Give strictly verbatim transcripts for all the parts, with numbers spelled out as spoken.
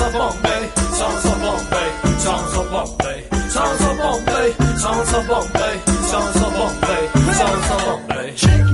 上蹦呗，上上蹦呗，上上蹦呗，上上蹦呗，上上蹦呗，上上蹦呗，上上蹦呗。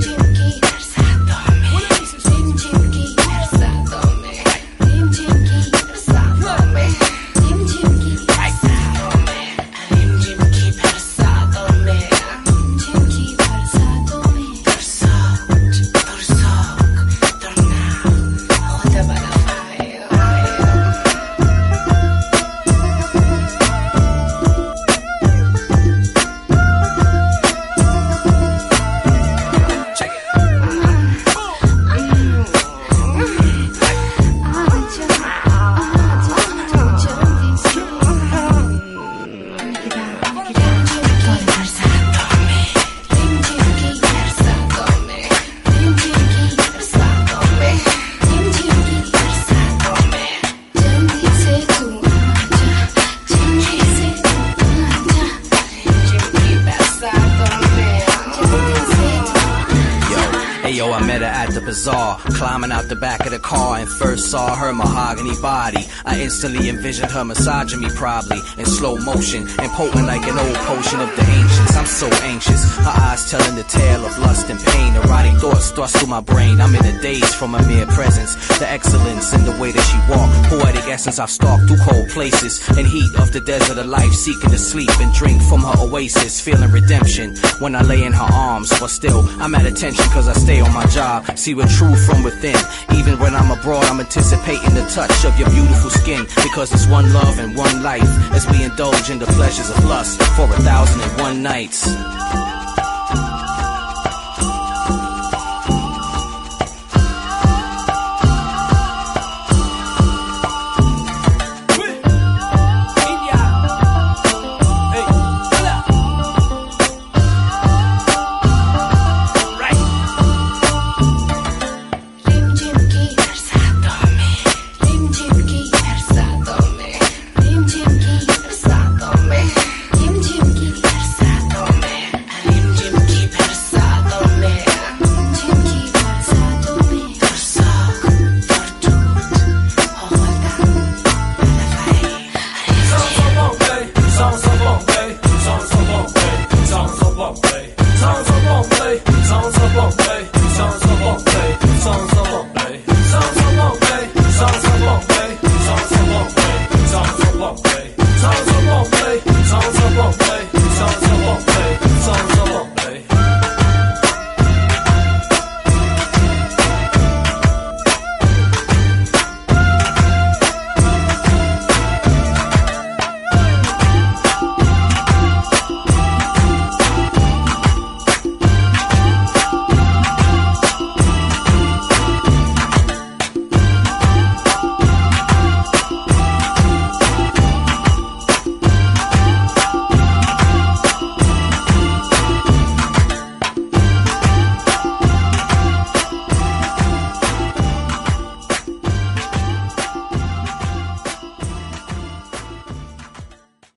Yo, I met her at the bazaar, climbing out the back of the car and first saw her mahogany body. I instantly envisioned her massaging me probably in slow motion and potent like an old potion of the ancients. I'm so anxious, her eyes telling the tale of lust and pain. Erotic thoughts thrust through my brain. I'm in a daze from her mere presence, the excellence in the way that she walked. Poetic essence I've stalked through cold places and heat of the desert of life, seeking to sleep and drink from her oasis, feeling redemption when I lay in her arms. But still, I'm at attention cause I stay on my job, see what true from within. Even when I'm abroad, I'm anticipating the touch of your beautiful skin, because it's one love and one life as we indulge in the pleasures of lust for a thousand and one nights.